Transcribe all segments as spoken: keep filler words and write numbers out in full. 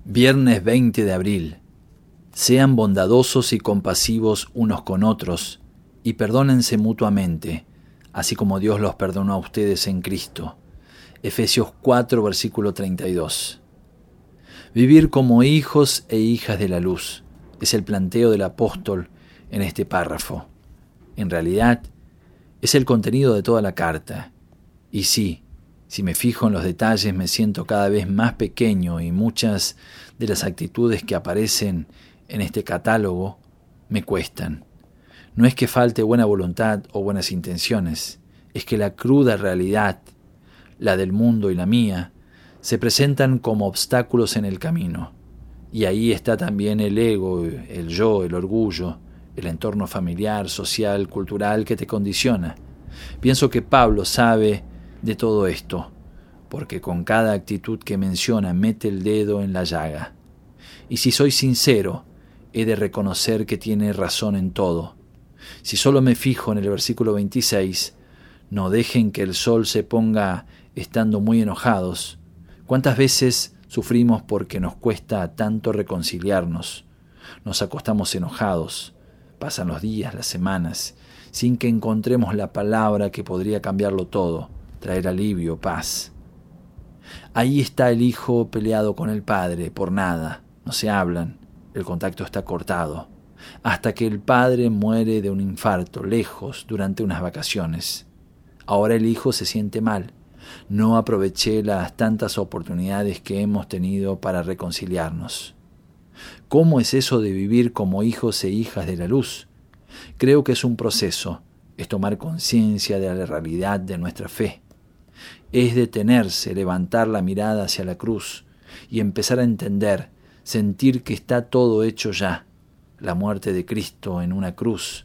Viernes veinte de abril. Sean bondadosos y compasivos unos con otros y perdónense mutuamente, así como Dios los perdonó a ustedes en Cristo. Efesios cuatro, versículo treinta y dos. Vivir como hijos e hijas de la luz es el planteo del apóstol en este párrafo. En realidad, es el contenido de toda la carta. Y sí, si me fijo en los detalles, me siento cada vez más pequeño y muchas de las actitudes que aparecen en este catálogo me cuestan. No es que falte buena voluntad o buenas intenciones, es que la cruda realidad, la del mundo y la mía, se presentan como obstáculos en el camino. Y ahí está también el ego, el yo, el orgullo, el entorno familiar, social, cultural que te condiciona. Pienso que Pablo sabe de todo esto, porque con cada actitud que menciona mete el dedo en la llaga. Y si soy sincero, he de reconocer que tiene razón en todo. Si solo me fijo en el versículo veintiséis, no dejen que el sol se ponga estando muy enojados. ¿Cuántas veces sufrimos porque nos cuesta tanto reconciliarnos? Nos acostamos enojados, pasan los días, las semanas, sin que encontremos la palabra que podría cambiarlo todo, traer alivio, paz. Ahí está el hijo peleado con el padre, por nada, no se hablan, el contacto está cortado, hasta que el padre muere de un infarto, lejos, durante unas vacaciones. Ahora el hijo se siente mal, no aproveché las tantas oportunidades que hemos tenido para reconciliarnos. ¿Cómo es eso de vivir como hijos e hijas de la luz? Creo que es un proceso, es tomar conciencia de la realidad de nuestra fe. Es detenerse, levantar la mirada hacia la cruz y empezar a entender, sentir que está todo hecho ya. La muerte de Cristo en una cruz,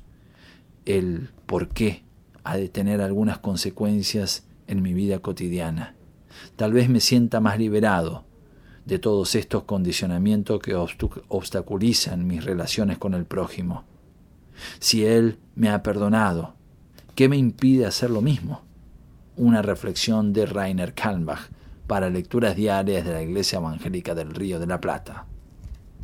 el por qué ha de tener algunas consecuencias en mi vida cotidiana. Tal vez me sienta más liberado de todos estos condicionamientos que obstaculizan mis relaciones con el prójimo. Si Él me ha perdonado, ¿qué me impide hacer lo mismo? Una reflexión de Rainer Kalmbach para lecturas diarias de la Iglesia Evangélica del Río de la Plata.